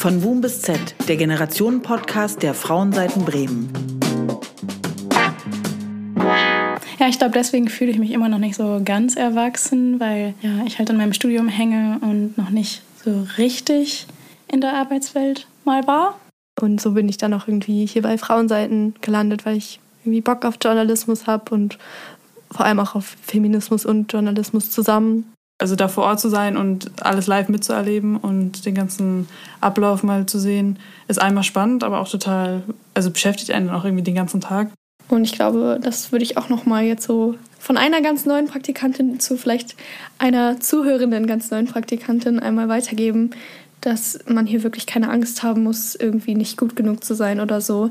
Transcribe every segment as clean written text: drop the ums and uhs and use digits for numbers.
Von Boom bis Z, der Generationen-Podcast der Frauenseiten Bremen. Ja, ich glaube, deswegen fühle ich mich immer noch nicht so ganz erwachsen, weil ich halt in meinem Studium hänge und noch nicht so richtig in der Arbeitswelt mal war. Und so bin ich dann auch irgendwie hier bei Frauenseiten gelandet, weil ich irgendwie Bock auf Journalismus habe und vor allem auch auf Feminismus und Journalismus zusammen. Also da vor Ort zu sein und alles live mitzuerleben und den ganzen Ablauf mal zu sehen, ist einmal spannend, aber auch total, also beschäftigt einen dann auch irgendwie den ganzen Tag. Und ich glaube, das würde ich auch noch mal jetzt so von einer ganz neuen Praktikantin zu vielleicht einer zuhörenden ganz neuen Praktikantin einmal weitergeben, dass man hier wirklich keine Angst haben muss, irgendwie nicht gut genug zu sein oder so.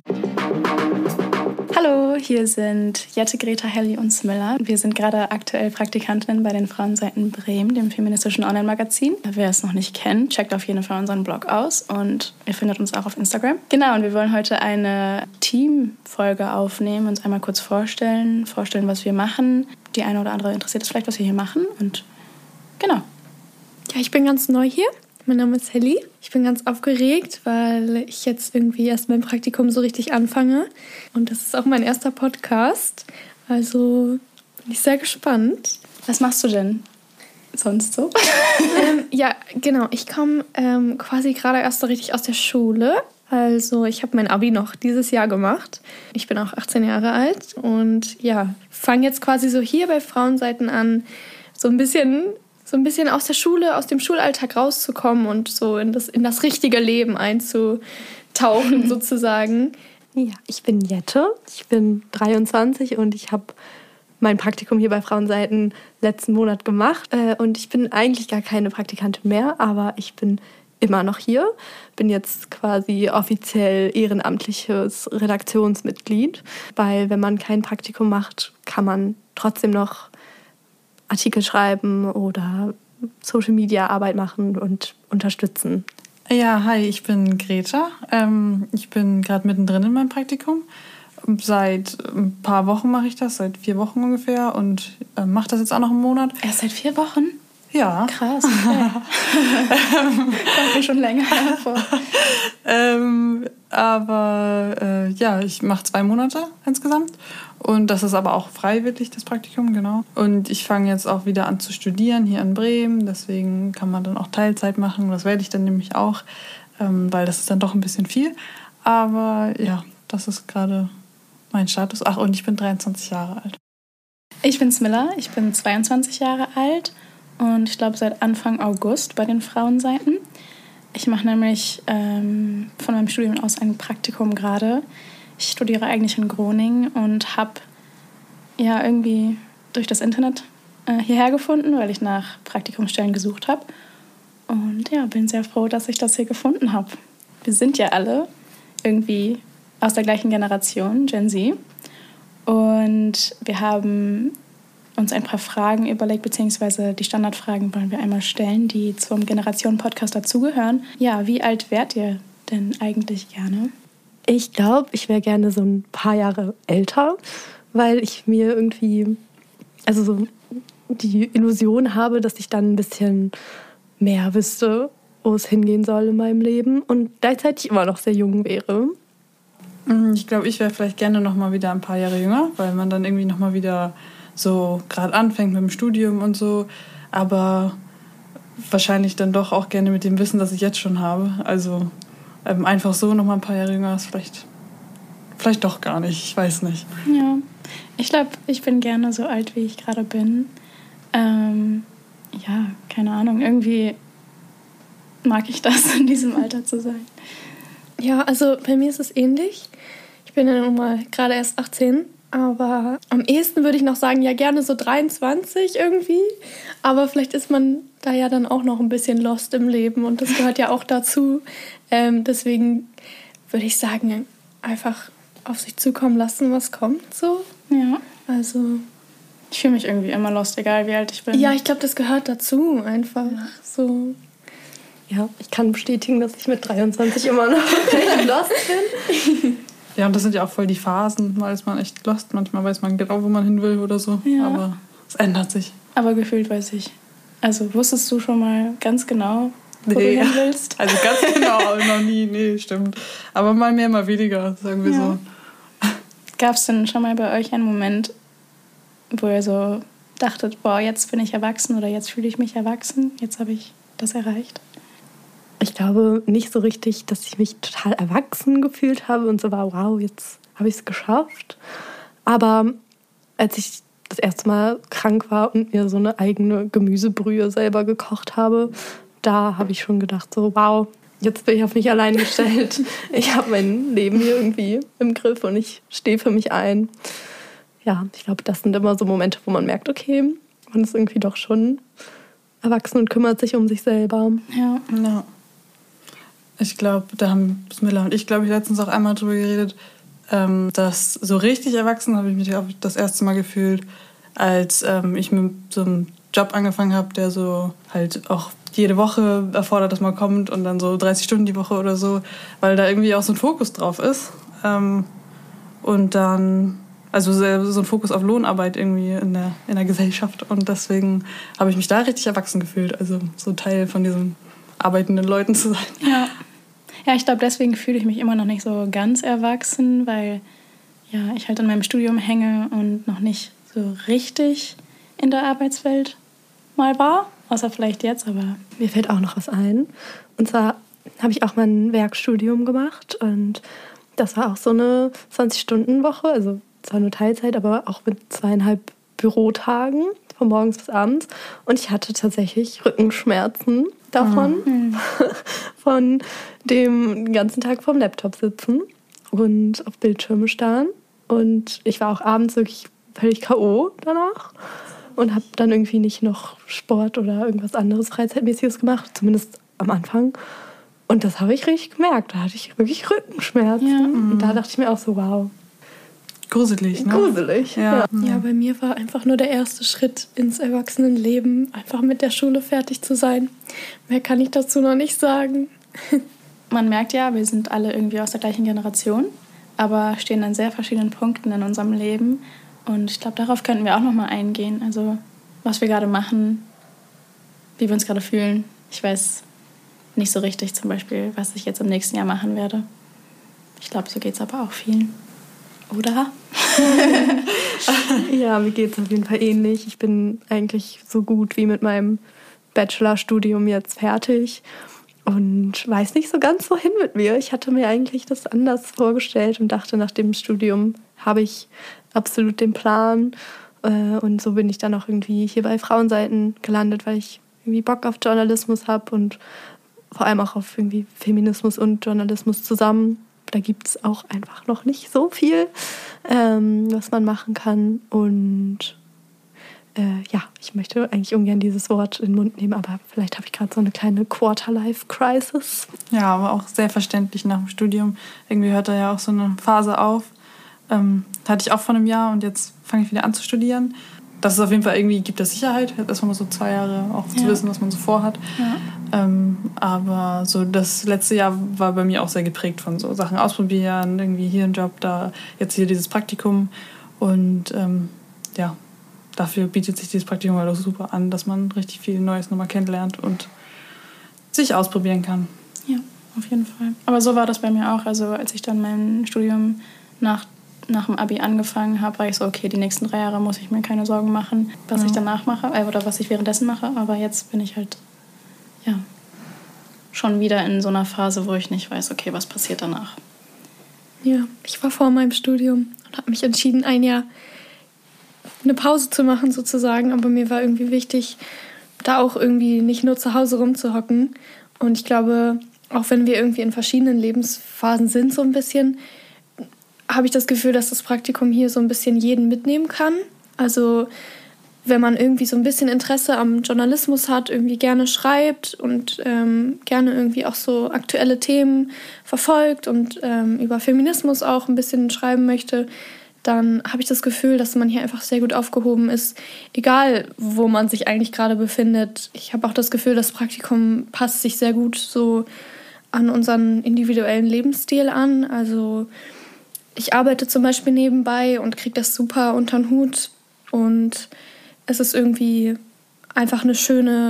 Hallo, hier sind Jette, Greta, Helly und Smilla. Wir sind gerade aktuell Praktikantinnen bei den Frauenseiten Bremen, dem feministischen Online-Magazin. Wer es noch nicht kennt, checkt auf jeden Fall unseren Blog aus und ihr findet uns auch auf Instagram. Genau, und wir wollen heute eine Teamfolge aufnehmen, uns einmal kurz vorstellen, was wir machen. Die eine oder andere interessiert es vielleicht, was wir hier machen und genau. Ja, ich bin ganz neu hier. Mein Name ist Helly. Ich bin ganz aufgeregt, weil ich jetzt irgendwie erst mein Praktikum so richtig anfange. Und das ist auch mein erster Podcast. Also bin ich sehr gespannt. Was machst du denn sonst so? Ja, genau. Ich komme quasi gerade erst so richtig aus der Schule. Also ich habe mein Abi noch dieses Jahr gemacht. Ich bin auch 18 Jahre alt und ja, fange jetzt quasi so hier bei Frauenseiten an, so ein bisschen aus der Schule, aus dem Schulalltag rauszukommen und so in das richtige Leben einzutauchen sozusagen. Ja, ich bin Jette, ich bin 23 und ich habe mein Praktikum hier bei Frauenseiten letzten Monat gemacht. Und ich bin eigentlich gar keine Praktikantin mehr, aber ich bin immer noch hier. Bin jetzt quasi offiziell ehrenamtliches Redaktionsmitglied, weil wenn man kein Praktikum macht, kann man trotzdem noch Artikel schreiben oder Social-Media-Arbeit machen und unterstützen. Ja, hi, ich bin Greta. Ich bin gerade mittendrin in meinem Praktikum. Seit ein paar Wochen mache ich das, seit 4 Wochen ungefähr und mache das jetzt auch noch einen Monat. Erst seit 4 Wochen? Ja. Krass, okay. Kommt mir schon länger vor. Ich mache 2 Monate insgesamt. Und das ist aber auch freiwillig, das Praktikum, genau. Und ich fange jetzt auch wieder an zu studieren hier in Bremen. Deswegen kann man dann auch Teilzeit machen. Das werde ich dann nämlich auch, weil das ist dann doch ein bisschen viel. Aber ja, das ist gerade mein Status. Ach, und ich bin 23 Jahre alt. Ich bin Smilla, ich bin 22 Jahre alt und ich glaube seit Anfang August bei den Frauenseiten. Ich mache nämlich von meinem Studium aus ein Praktikum gerade. Ich studiere eigentlich in Groningen und habe irgendwie durch das Internet hierher gefunden, weil ich nach Praktikumsstellen gesucht habe. Und ja, bin sehr froh, dass ich das hier gefunden habe. Wir sind ja alle irgendwie aus der gleichen Generation, Gen Z. Und wir haben uns ein paar Fragen überlegt, beziehungsweise die Standardfragen wollen wir einmal stellen, die zum Generationen-Podcast dazugehören. Ja, wie alt wärt ihr denn eigentlich gerne? Ich glaube, ich wäre gerne so ein paar Jahre älter, weil ich mir irgendwie so die Illusion habe, dass ich dann ein bisschen mehr wüsste, wo es hingehen soll in meinem Leben und gleichzeitig immer noch sehr jung wäre. Ich glaube, ich wäre vielleicht gerne noch mal wieder ein paar Jahre jünger, weil man dann irgendwie noch mal wieder so gerade anfängt mit dem Studium und so, aber wahrscheinlich dann doch auch gerne mit dem Wissen, das ich jetzt schon habe. Also einfach so noch mal ein paar Jahre jünger ist vielleicht doch gar nicht, ich weiß nicht. Ja, ich glaube, ich bin gerne so alt, wie ich gerade bin. Keine Ahnung, irgendwie mag ich das, in diesem Alter zu sein. Ja, also bei mir ist es ähnlich. Ich bin ja nun mal gerade erst 18, aber am ehesten würde ich noch sagen, ja gerne so 23 irgendwie. Aber vielleicht ist man da ja dann auch noch ein bisschen lost im Leben und das gehört ja auch dazu. Deswegen würde ich sagen, einfach auf sich zukommen lassen, was kommt so. Ja. Also ich fühle mich irgendwie immer lost, egal wie alt ich bin. Ja, ich glaube, das gehört dazu einfach so. Ja, ich kann bestätigen, dass ich mit 23 immer noch recht lost bin. Ja, und das sind ja auch voll die Phasen. Mal ist man echt lost, manchmal weiß man genau, wo man hin will oder so. Ja. Aber es ändert sich. Aber gefühlt weiß ich. Also wusstest du schon mal ganz genau, wo du hin willst? Also ganz genau, noch nie, nee, stimmt. Aber mal mehr, mal weniger, sagen wir so. Gab es denn schon mal bei euch einen Moment, wo ihr so dachtet, boah, jetzt bin ich erwachsen oder jetzt fühle ich mich erwachsen, jetzt habe ich das erreicht? Ich glaube nicht so richtig, dass ich mich total erwachsen gefühlt habe und so war, wow, jetzt habe ich es geschafft. Aber als ich das erste Mal krank war und mir so eine eigene Gemüsebrühe selber gekocht habe, da habe ich schon gedacht, so wow, jetzt bin ich auf mich allein gestellt. Ich habe mein Leben hier irgendwie im Griff und ich stehe für mich ein. Ja, ich glaube, das sind immer so Momente, wo man merkt, okay, man ist irgendwie doch schon erwachsen und kümmert sich um sich selber. Ja. Ich glaube, da haben Smilla und ich, glaube ich, letztens auch einmal drüber geredet, dass so richtig erwachsen habe ich mich das erste Mal gefühlt, als ich mit so einem Job angefangen habe, der so halt auch jede Woche erfordert, dass man kommt und dann so 30 Stunden die Woche oder so, weil da irgendwie auch so ein Fokus drauf ist. Und dann, also so ein Fokus auf Lohnarbeit irgendwie in der Gesellschaft. Und deswegen habe ich mich da richtig erwachsen gefühlt, also so Teil von diesen arbeitenden Leuten zu sein. Ja, ich glaube, deswegen fühle ich mich immer noch nicht so ganz erwachsen, weil ja, ich halt an meinem Studium hänge und noch nicht so richtig in der Arbeitswelt mal war. Außer vielleicht jetzt, aber... Mir fällt auch noch was ein. Und zwar habe ich auch mal ein Werkstudium gemacht und das war auch so eine 20-Stunden-Woche, also zwar nur Teilzeit, aber auch mit 2,5 Bürotagen, von morgens bis abends. Und ich hatte tatsächlich Rückenschmerzen davon, von dem ganzen Tag vorm Laptop sitzen und auf Bildschirme starren. Und ich war auch abends wirklich völlig K.O. danach und habe dann irgendwie nicht noch Sport oder irgendwas anderes Freizeitmäßiges gemacht, zumindest am Anfang. Und das habe ich richtig gemerkt. Da hatte ich wirklich Rückenschmerzen. Ja. Und da dachte ich mir auch so, wow. Gruselig, ne? Gruselig, ja. Ja, bei mir war einfach nur der erste Schritt ins Erwachsenenleben, einfach mit der Schule fertig zu sein. Mehr kann ich dazu noch nicht sagen. Man merkt ja, wir sind alle irgendwie aus der gleichen Generation, aber stehen an sehr verschiedenen Punkten in unserem Leben. Und ich glaube, darauf könnten wir auch noch mal eingehen. Also, was wir gerade machen, wie wir uns gerade fühlen. Ich weiß nicht so richtig zum Beispiel, was ich jetzt im nächsten Jahr machen werde. Ich glaube, so geht es aber auch vielen. Oder? Ja, mir geht es auf jeden Fall ähnlich. Ich bin eigentlich so gut wie mit meinem Bachelorstudium jetzt fertig und weiß nicht so ganz, wohin mit mir. Ich hatte mir eigentlich das anders vorgestellt und dachte, nach dem Studium habe ich absolut den Plan. Und so bin ich dann auch irgendwie hier bei Frauenseiten gelandet, weil ich irgendwie Bock auf Journalismus habe und vor allem auch auf irgendwie Feminismus und Journalismus zusammen. Da gibt es auch einfach noch nicht so viel, was man machen kann. Und ja, ich möchte eigentlich ungern dieses Wort in den Mund nehmen, aber vielleicht habe ich gerade so eine kleine Quarter-Life-Crisis. Ja, aber auch sehr verständlich nach dem Studium. Irgendwie hört da ja auch so eine Phase auf. Hatte ich auch vor einem Jahr und jetzt fange ich wieder an zu studieren. Das ist auf jeden Fall irgendwie, gibt das Sicherheit, erstmal mal so 2 Jahre auch zu wissen, was man so vorhat. Ja. Aber so das letzte Jahr war bei mir auch sehr geprägt von so Sachen ausprobieren, irgendwie hier ein Job, da jetzt hier dieses Praktikum. Und ja, dafür bietet sich dieses Praktikum halt auch super an, dass man richtig viel Neues nochmal kennenlernt und sich ausprobieren kann. Ja, auf jeden Fall. Aber so war das bei mir auch. Also als ich dann mein Studium nach dem Abi angefangen habe, war ich so, okay, die nächsten 3 Jahre muss ich mir keine Sorgen machen, was ich danach mache oder was ich währenddessen mache. Aber jetzt bin ich halt ja schon wieder in so einer Phase, wo ich nicht weiß, okay, was passiert danach. Ja, ich war vor meinem Studium und habe mich entschieden, 1 Jahr eine Pause zu machen sozusagen. Aber mir war irgendwie wichtig, da auch irgendwie nicht nur zu Hause rumzuhocken. Und ich glaube, auch wenn wir irgendwie in verschiedenen Lebensphasen sind so ein bisschen, habe ich das Gefühl, dass das Praktikum hier so ein bisschen jeden mitnehmen kann. Also wenn man irgendwie so ein bisschen Interesse am Journalismus hat, irgendwie gerne schreibt und gerne irgendwie auch so aktuelle Themen verfolgt und über Feminismus auch ein bisschen schreiben möchte, dann habe ich das Gefühl, dass man hier einfach sehr gut aufgehoben ist, egal wo man sich eigentlich gerade befindet. Ich habe auch das Gefühl, das Praktikum passt sich sehr gut so an unseren individuellen Lebensstil an. Also ich arbeite zum Beispiel nebenbei und kriege das super unter den Hut. Und es ist irgendwie einfach eine schöne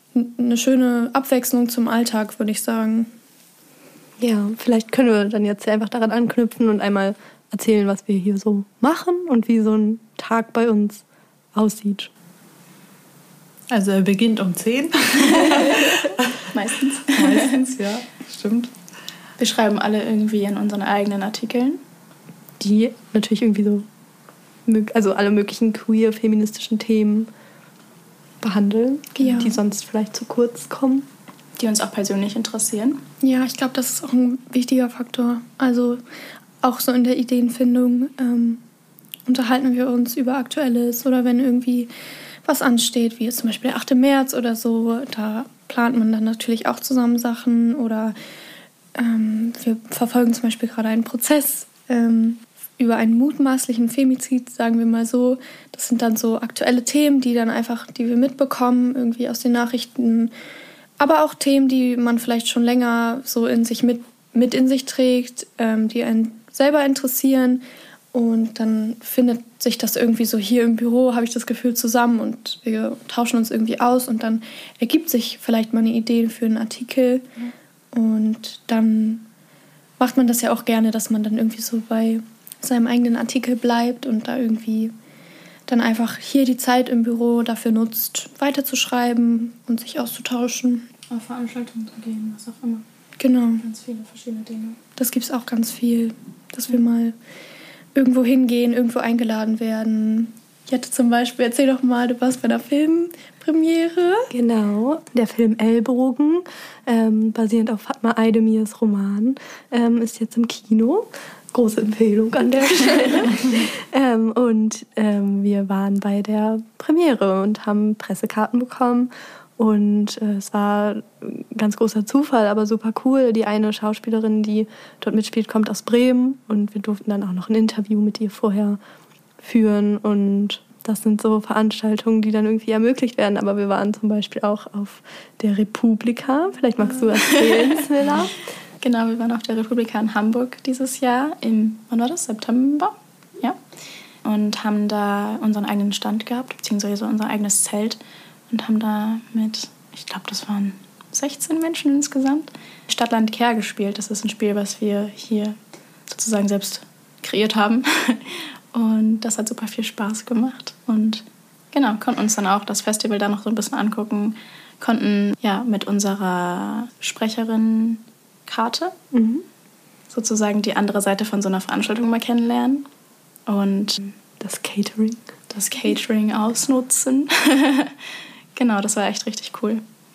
eine schöne Abwechslung zum Alltag, würde ich sagen. Ja, vielleicht können wir dann jetzt einfach daran anknüpfen und einmal erzählen, was wir hier so machen und wie so ein Tag bei uns aussieht. Also er beginnt um 10. Meistens. Meistens, ja, stimmt. Wir schreiben alle irgendwie in unseren eigenen Artikeln. Die natürlich irgendwie so, also alle möglichen queer-feministischen Themen behandeln, die sonst vielleicht zu kurz kommen. Die uns auch persönlich interessieren. Ja, ich glaube, das ist auch ein wichtiger Faktor. Also auch so in der Ideenfindung unterhalten wir uns über Aktuelles oder wenn irgendwie was ansteht, wie jetzt zum Beispiel der 8. März oder so, da plant man dann natürlich auch zusammen Sachen oder wir verfolgen zum Beispiel gerade einen Prozess über einen mutmaßlichen Femizid, sagen wir mal so. Das sind dann so aktuelle Themen, die wir mitbekommen, irgendwie aus den Nachrichten. Aber auch Themen, die man vielleicht schon länger so in sich mit in sich trägt, die einen selber interessieren. Und dann findet sich das irgendwie so hier im Büro, habe ich das Gefühl, zusammen und wir tauschen uns irgendwie aus und dann ergibt sich vielleicht mal eine Idee für einen Artikel. Und dann macht man das ja auch gerne, dass man dann irgendwie so bei seinem eigenen Artikel bleibt und da irgendwie dann einfach hier die Zeit im Büro dafür nutzt, weiterzuschreiben und sich auszutauschen. Auf Veranstaltungen zu gehen, was auch immer. Genau. Ganz viele verschiedene Dinge. Das gibt es auch ganz viel, dass wir mal irgendwo hingehen, irgendwo eingeladen werden. Ich hatte zum Beispiel, erzähl doch mal, du warst bei einer Filmpremiere. Genau, der Film Ellbogen, basierend auf Fatma Aydemirs Roman, ist jetzt im Kino. Große Empfehlung an der Stelle. Wir waren bei der Premiere und haben Pressekarten bekommen. Und es war ein ganz großer Zufall, aber super cool. Die eine Schauspielerin, die dort mitspielt, kommt aus Bremen. Und wir durften dann auch noch ein Interview mit ihr vorher führen. Und das sind so Veranstaltungen, die dann irgendwie ermöglicht werden. Aber wir waren zum Beispiel auch auf der Republika. Vielleicht magst du erzählen, Smilla. Genau, wir waren auf der Republika in Hamburg dieses Jahr wann war das? September? Ja. Und haben da unseren eigenen Stand gehabt, beziehungsweise unser eigenes Zelt. Und haben da mit, ich glaube, das waren 16 Menschen insgesamt, Stadtland Care gespielt. Das ist ein Spiel, was wir hier sozusagen selbst kreiert haben. Und das hat super viel Spaß gemacht. Und genau, konnten uns dann auch das Festival da noch so ein bisschen angucken. Konnten ja mit unserer Sprecherin Karte sozusagen die andere Seite von so einer Veranstaltung mal kennenlernen. Und das Catering ausnutzen. Genau, das war echt richtig cool.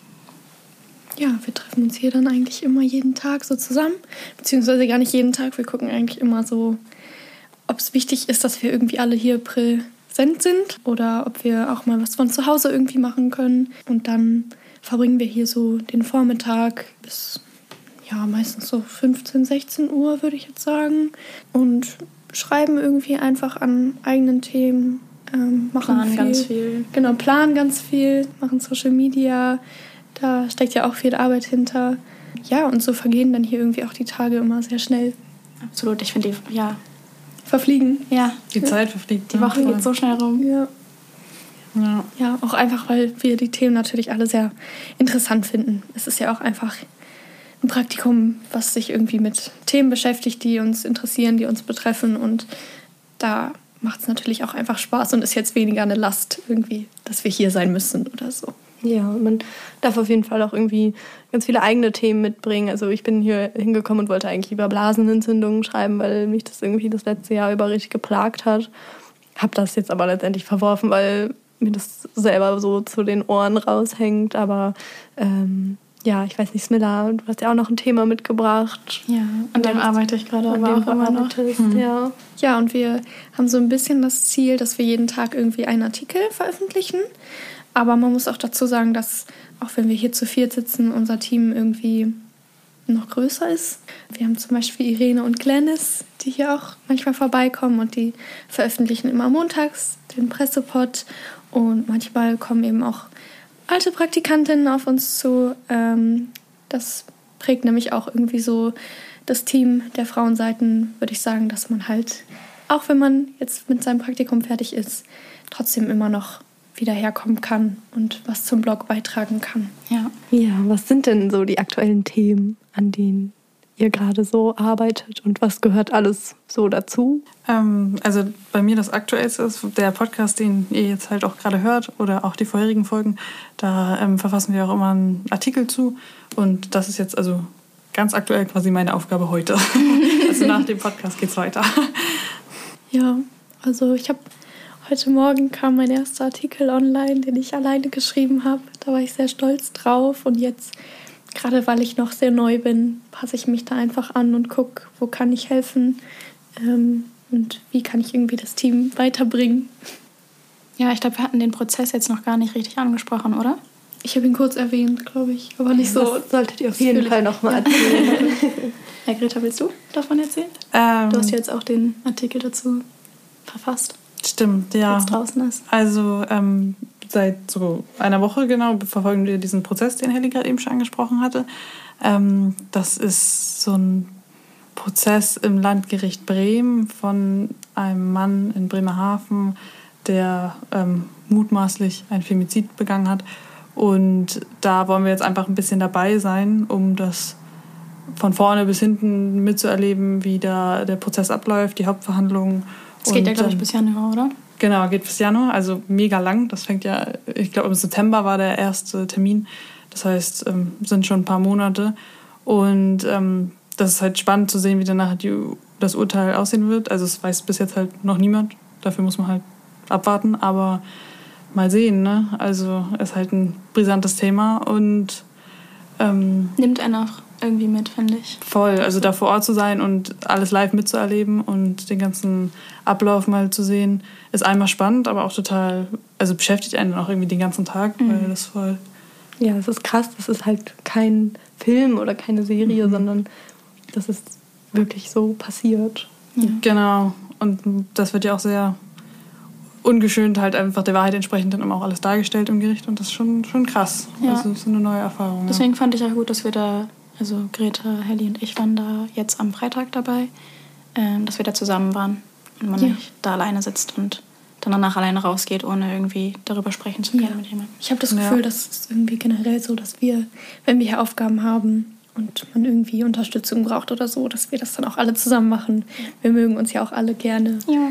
Ja, wir treffen uns hier dann eigentlich immer jeden Tag so zusammen. Beziehungsweise gar nicht jeden Tag. Wir gucken eigentlich immer so, ob es wichtig ist, dass wir irgendwie alle hier präsent sind oder ob wir auch mal was von zu Hause irgendwie machen können. Und dann verbringen wir hier so den Vormittag bis meistens so 15, 16 Uhr, würde ich jetzt sagen. Und schreiben irgendwie einfach an eigenen Themen. Planen ganz viel. Genau, planen ganz viel, machen Social Media. Da steckt ja auch viel Arbeit hinter. Ja, und so vergehen dann hier irgendwie auch die Tage immer sehr schnell. Absolut, ich finde die, verfliegen. Ja. Die Zeit verfliegt. Die Woche geht so schnell rum. Ja, auch einfach, weil wir die Themen natürlich alle sehr interessant finden. Es ist ja auch einfach ein Praktikum, was sich irgendwie mit Themen beschäftigt, die uns interessieren, die uns betreffen. Und da macht es natürlich auch einfach Spaß und ist jetzt weniger eine Last irgendwie, dass wir hier sein müssen oder so. Ja, und man darf auf jeden Fall auch irgendwie ganz viele eigene Themen mitbringen. Also ich bin hier hingekommen und wollte eigentlich über Blasenentzündungen schreiben, weil mich das irgendwie das letzte Jahr über richtig geplagt hat. Hab das jetzt aber letztendlich verworfen, weil mir das selber so zu den Ohren raushängt. Aber ich weiß nicht, Smilla, du hast ja auch noch ein Thema mitgebracht. Ja, an dem arbeite ich gerade aber auch immer noch. Ja, und wir haben so ein bisschen das Ziel, dass wir jeden Tag irgendwie einen Artikel veröffentlichen. Aber man muss auch dazu sagen, dass, auch wenn wir hier zu viert sitzen, unser Team irgendwie noch größer ist. Wir haben zum Beispiel Irene und Glennis, die hier auch manchmal vorbeikommen und die veröffentlichen immer montags den Pressepod. Und manchmal kommen eben auch alte Praktikantinnen auf uns zu. Das prägt nämlich auch irgendwie so das Team der Frauenseiten, würde ich sagen, dass man halt, auch wenn man jetzt mit seinem Praktikum fertig ist, trotzdem immer noch wieder herkommen kann und was zum Blog beitragen kann. Ja. Ja, was sind denn so die aktuellen Themen, an denen ihr gerade so arbeitet und was gehört alles so dazu? Also bei mir das Aktuellste ist der Podcast, den ihr jetzt halt auch gerade hört oder auch die vorherigen Folgen. Da verfassen wir auch immer einen Artikel zu und das ist jetzt also ganz aktuell quasi meine Aufgabe heute. Also nach dem Podcast geht's weiter. Ja, also heute Morgen kam mein erster Artikel online, den ich alleine geschrieben habe. Da war ich sehr stolz drauf und jetzt, gerade weil ich noch sehr neu bin, passe ich mich da einfach an und gucke, wo kann ich helfen und wie kann ich irgendwie das Team weiterbringen. Ja, ich glaube, wir hatten den Prozess jetzt noch gar nicht richtig angesprochen, oder? Ich habe ihn kurz erwähnt, glaube ich, aber nicht so. Das solltet ihr auf jeden Fall nochmal erzählen. Ja, Greta, willst du davon erzählen? Du hast jetzt auch den Artikel dazu verfasst, Stimmt, der ja. jetzt draußen ist. Also seit so einer Woche genau verfolgen wir diesen Prozess, den Helly gerade eben schon angesprochen hatte. Das ist so ein Prozess im Landgericht Bremen von einem Mann in Bremerhaven, der mutmaßlich ein Femizid begangen hat. Und da wollen wir jetzt einfach ein bisschen dabei sein, um das von vorne bis hinten mitzuerleben, wie da der Prozess abläuft, die Hauptverhandlungen. Es geht ja, glaube ich, bis Januar, oder? Genau, geht bis Januar, also mega lang. Das fängt ja, ich glaube, im September war der erste Termin. Das heißt, sind schon ein paar Monate. Und das ist halt spannend zu sehen, wie dann nachher das Urteil aussehen wird. Also es weiß bis jetzt halt noch niemand. Dafür muss man halt abwarten. Aber mal sehen, ne? Also es ist halt ein brisantes Thema und Nimmt einen auch irgendwie mit, finde ich. voll, also da vor Ort zu sein und alles live mitzuerleben und den ganzen Ablauf mal zu sehen, ist einmal spannend, aber auch total, also beschäftigt einen dann auch irgendwie den ganzen Tag, weil das voll... Ja, es ist krass, das ist halt kein Film oder keine Serie, sondern das ist wirklich so passiert. Ja. Genau, und das wird ja auch sehr ungeschönt halt einfach der Wahrheit entsprechend dann immer auch alles dargestellt im Gericht und das ist schon krass. Ja. Also so eine neue Erfahrung. Deswegen fand ich auch gut, dass wir da, also Greta, Helly und ich waren da jetzt am Freitag dabei, dass wir da zusammen waren und man nicht da alleine sitzt und dann danach alleine rausgeht, ohne irgendwie darüber sprechen zu können mit jemandem. Ich habe das Gefühl, das ist irgendwie generell so, dass wir, wenn wir hier Aufgaben haben und man irgendwie Unterstützung braucht oder so, dass wir das dann auch alle zusammen machen. Wir mögen uns ja auch alle gerne. Ja.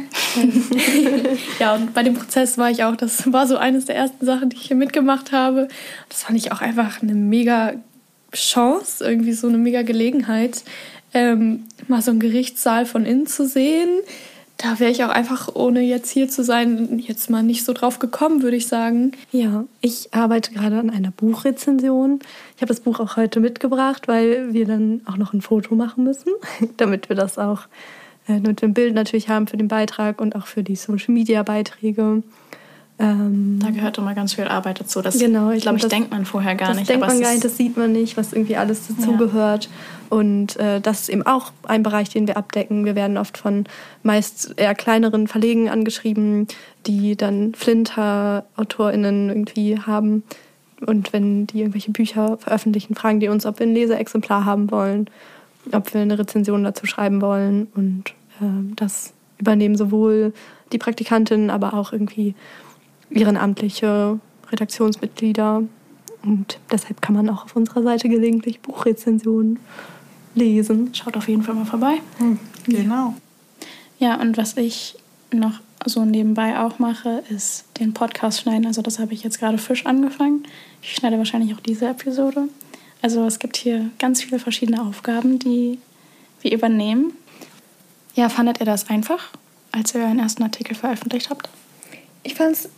Ja, und bei dem Prozess war ich auch, das war so eines der ersten Sachen, die ich hier mitgemacht habe. Das fand ich auch einfach eine mega Chance, irgendwie so eine mega Gelegenheit, mal so einen Gerichtssaal von innen zu sehen. Da wäre ich auch einfach, ohne jetzt hier zu sein, jetzt mal nicht so drauf gekommen, würde ich sagen. Ja, ich arbeite gerade an einer Buchrezension. Ich habe das Buch auch heute mitgebracht, weil wir dann auch noch ein Foto machen müssen, damit wir das auch mit dem Bild natürlich haben für den Beitrag und auch für die Social-Media-Beiträge. Da gehört immer ganz viel Arbeit dazu. Das, genau, ich glaube, das denkt man vorher gar nicht. Das denkt man gar nicht, das sieht man nicht, was irgendwie alles dazugehört. Und das ist eben auch ein Bereich, den wir abdecken. Wir werden oft von meist eher kleineren Verlegen angeschrieben, die dann Flinter-AutorInnen irgendwie haben. Und wenn die irgendwelche Bücher veröffentlichen, fragen die uns, ob wir ein Leseexemplar haben wollen, ob wir eine Rezension dazu schreiben wollen. Und das übernehmen sowohl die Praktikantinnen, aber auch irgendwie ehrenamtliche Redaktionsmitglieder. Und deshalb kann man auch auf unserer Seite gelegentlich Buchrezensionen lesen. Schaut auf jeden Fall mal vorbei. Genau. Ja, und was ich noch so nebenbei auch mache, ist den Podcast schneiden. Also das habe ich jetzt gerade frisch angefangen. Ich schneide wahrscheinlich auch diese Episode. Also es gibt hier ganz viele verschiedene Aufgaben, die wir übernehmen. Ja, fandet ihr das einfach, als ihr euren ersten Artikel veröffentlicht habt? Ich fand es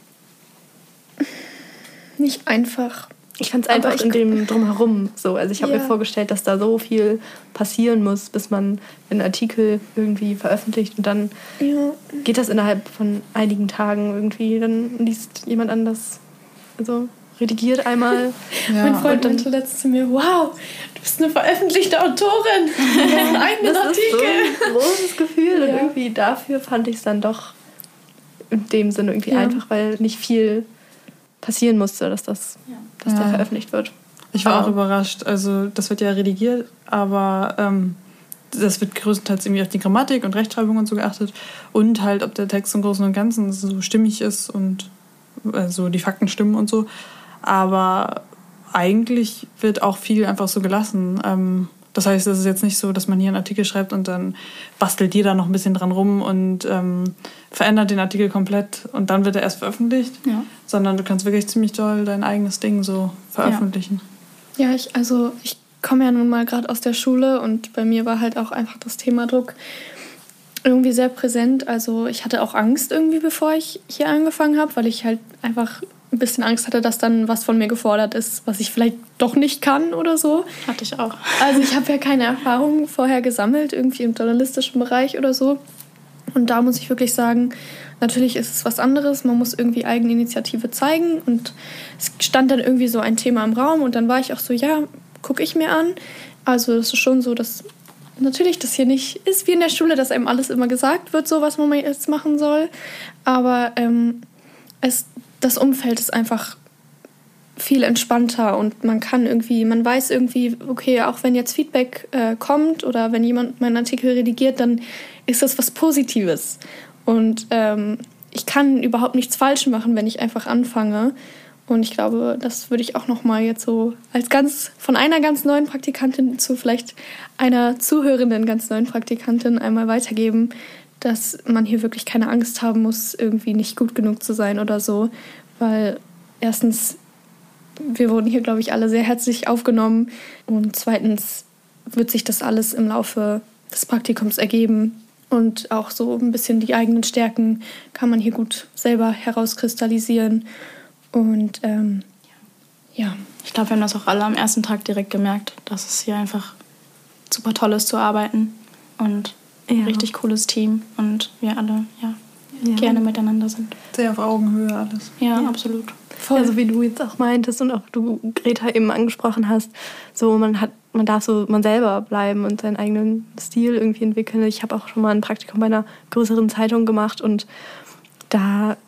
nicht einfach. Ich fand es einfach in dem Drumherum so. Also ich habe mir vorgestellt, dass da so viel passieren muss, bis man einen Artikel irgendwie veröffentlicht. Und dann geht das innerhalb von einigen Tagen irgendwie. Dann liest jemand anders, also redigiert einmal. Mein Freund meinte letztens zu mir, wow, du bist eine veröffentlichte Autorin. Du hast einen eigenen Artikel. Das ist so ein großes Gefühl. Und irgendwie dafür fand ich es dann doch in dem Sinne irgendwie einfach, weil nicht viel passieren musste, dass der veröffentlicht wird. Ich war auch überrascht. Also das wird ja redigiert, aber das wird größtenteils irgendwie auf die Grammatik und Rechtschreibung und so geachtet und halt, ob der Text im Großen und Ganzen so stimmig ist und also die Fakten stimmen und so. Aber eigentlich wird auch viel einfach so gelassen. Das heißt, es ist jetzt nicht so, dass man hier einen Artikel schreibt und dann bastelt jeder noch ein bisschen dran rum und verändert den Artikel komplett und dann wird er erst veröffentlicht. Ja. Sondern du kannst wirklich ziemlich doll dein eigenes Ding so veröffentlichen. Ja, ich komme ja nun mal gerade aus der Schule und bei mir war halt auch einfach das Thema Druck irgendwie sehr präsent. Also ich hatte auch Angst irgendwie, bevor ich hier angefangen habe, weil ich halt einfach ein bisschen Angst hatte, dass dann was von mir gefordert ist, was ich vielleicht doch nicht kann oder so. Hatte ich auch. Also ich habe ja keine Erfahrung vorher gesammelt, irgendwie im journalistischen Bereich oder so. Und da muss ich wirklich sagen, natürlich ist es was anderes. Man muss irgendwie Eigeninitiative zeigen. Und es stand dann irgendwie so ein Thema im Raum. Und dann war ich auch so, ja, gucke ich mir an. Also das ist schon so, dass natürlich das hier nicht ist wie in der Schule, dass einem alles immer gesagt wird, so was man jetzt machen soll. Aber das Umfeld ist einfach viel entspannter und man weiß irgendwie, okay, auch wenn jetzt Feedback kommt oder wenn jemand meinen Artikel redigiert, dann ist das was Positives. Und ich kann überhaupt nichts falsch machen, wenn ich einfach anfange. Und ich glaube, das würde ich auch nochmal jetzt so von einer ganz neuen Praktikantin zu vielleicht einer zuhörenden ganz neuen Praktikantin einmal weitergeben, dass man hier wirklich keine Angst haben muss, irgendwie nicht gut genug zu sein oder so. Weil erstens, wir wurden hier, glaube ich, alle sehr herzlich aufgenommen. Und zweitens wird sich das alles im Laufe des Praktikums ergeben. Und auch so ein bisschen die eigenen Stärken kann man hier gut selber herauskristallisieren. Und ja. Ich glaube, wir haben das auch alle am ersten Tag direkt gemerkt, dass es hier einfach super toll ist zu arbeiten. Und ein richtig cooles Team. Und wir alle, gerne miteinander sind. Sehr auf Augenhöhe alles. Ja, absolut. Voll. Also wie du jetzt auch meintest und auch du, Greta, eben angesprochen hast, so man darf so man selber bleiben und seinen eigenen Stil irgendwie entwickeln. Ich habe auch schon mal ein Praktikum bei einer größeren Zeitung gemacht und da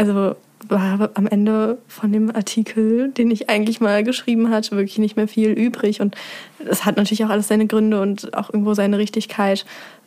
war am Ende von dem Artikel, den ich eigentlich mal geschrieben hatte, wirklich nicht mehr viel übrig. Und es hat natürlich auch alles seine Gründe und auch irgendwo seine Richtigkeit,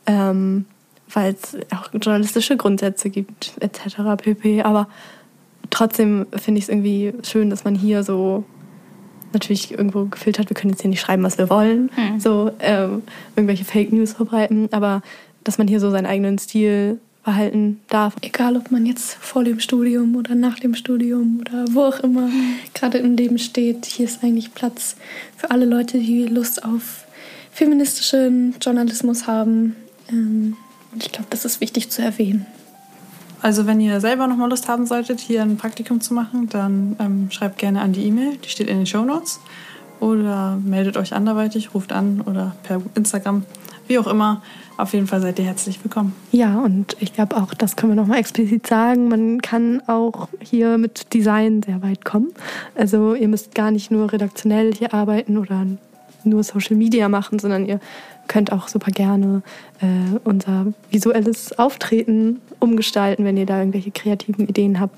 weil es auch journalistische Grundsätze gibt, etc. pp. Aber trotzdem finde ich es irgendwie schön, dass man hier so natürlich irgendwo gefühlt hat, wir können jetzt hier nicht schreiben, was wir wollen, irgendwelche Fake News verbreiten, aber dass man hier so seinen eigenen Stil behalten darf. Egal, ob man jetzt vor dem Studium oder nach dem Studium oder wo auch immer gerade im Leben steht, hier ist eigentlich Platz für alle Leute, die Lust auf feministischen Journalismus haben. Und ich glaube, das ist wichtig zu erwähnen. Also wenn ihr selber noch mal Lust haben solltet, hier ein Praktikum zu machen, dann schreibt gerne an die E-Mail, die steht in den Shownotes. Oder meldet euch anderweitig, ruft an oder per Instagram, wie auch immer. Auf jeden Fall seid ihr herzlich willkommen. Ja, und ich glaube auch, das können wir noch mal explizit sagen, man kann auch hier mit Design sehr weit kommen. Also ihr müsst gar nicht nur redaktionell hier arbeiten oder nur Social Media machen, sondern ihr könnt auch super gerne unser visuelles Auftreten umgestalten, wenn ihr da irgendwelche kreativen Ideen habt.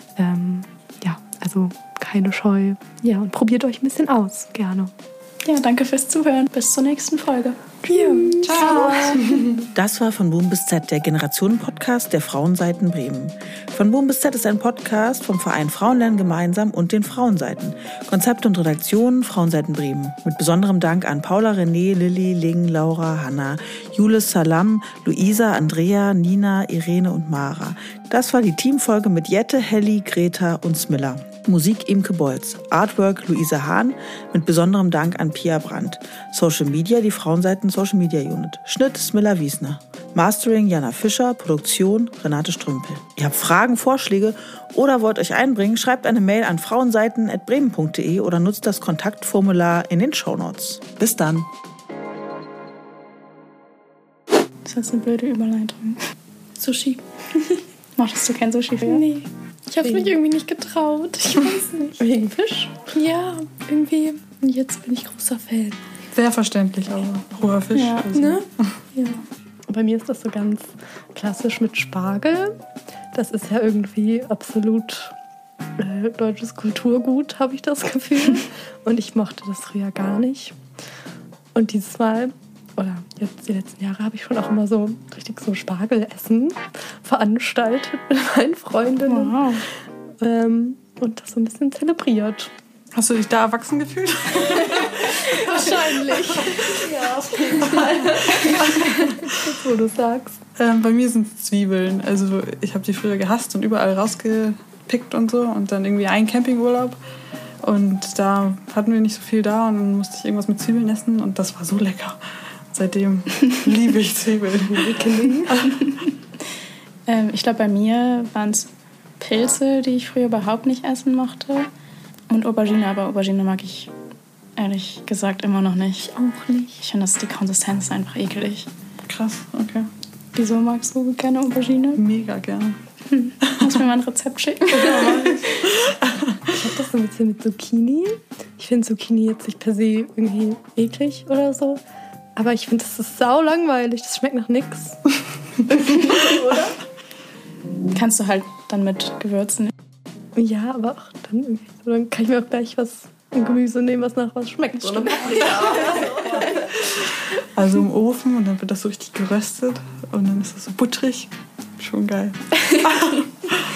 Also keine Scheu. Ja, und probiert euch ein bisschen aus, gerne. Ja, danke fürs Zuhören. Bis zur nächsten Folge. Ciao. Das war von Boom bis Z, der Generationen-Podcast der Frauenseiten Bremen. Von Boom bis Z ist ein Podcast vom Verein Frauenlernen gemeinsam und den Frauenseiten. Konzept und Redaktion Frauenseiten Bremen. Mit besonderem Dank an Paula, René, Lilly, Ling, Laura, Hanna, Julis, Salam, Luisa, Andrea, Nina, Irene und Mara. Das war die Teamfolge mit Jette, Helly, Greta und Smilla. Musik Imke Bolz, Artwork Luise Hahn, mit besonderem Dank an Pia Brandt. Social Media, die Frauenseiten Social Media Unit. Schnitt Smilla Wiesner. Mastering Jana Fischer, Produktion Renate Strümpel. Ihr habt Fragen, Vorschläge oder wollt euch einbringen, schreibt eine Mail an frauenseiten@bremen.de oder nutzt das Kontaktformular in den Shownotes. Bis dann. Das ist eine blöde Überleitung. Sushi. Mochtest du kein Sushi früher? Nee. Ich habe mich irgendwie nicht getraut. Ich weiß nicht. Wegen Fisch? Ja, irgendwie. Jetzt bin ich großer Fan. Sehr verständlich, aber roher Fisch. Ja, also. Ne? Ja. Bei mir ist das so ganz klassisch mit Spargel. Das ist ja irgendwie absolut deutsches Kulturgut, habe ich das Gefühl. Und ich mochte das früher gar nicht. Und dieses Mal, oder jetzt die letzten Jahre, habe ich schon auch immer so richtig so Spargelessen veranstaltet mit meinen Freundinnen. Wow. und das so ein bisschen zelebriert. Hast du dich da erwachsen gefühlt? Wahrscheinlich. Ja, auf jeden Fall. Jetzt, wo du sagst. Bei mir sind es Zwiebeln. Also ich habe die früher gehasst und überall rausgepickt und so. Und dann irgendwie einen Campingurlaub. Und da hatten wir nicht so viel da und dann musste ich irgendwas mit Zwiebeln essen und das war so lecker. Seitdem liebe ich Zwiebeln. Ich glaube, bei mir waren es Pilze, die ich früher überhaupt nicht essen mochte. Und Aubergine, aber Aubergine mag ich ehrlich gesagt immer noch nicht. Ich auch nicht. Ich finde, die Konsistenz ist einfach eklig. Krass, okay. Wieso magst du gerne Aubergine? Mega gerne. Muss mir mal ein Rezept schicken. Ich habe das so ein bisschen mit Zucchini. Ich finde Zucchini jetzt nicht per se irgendwie eklig oder so. Aber ich finde, das ist sau langweilig. Das schmeckt nach nix. Oder? Kannst du halt dann mit Gewürzen. Ja, aber auch dann irgendwie so. Dann kann ich mir auch gleich ein Gemüse nehmen, was nach was schmeckt. Oder? Also im Ofen und dann wird das so richtig geröstet und dann ist das so butterig. Schon geil.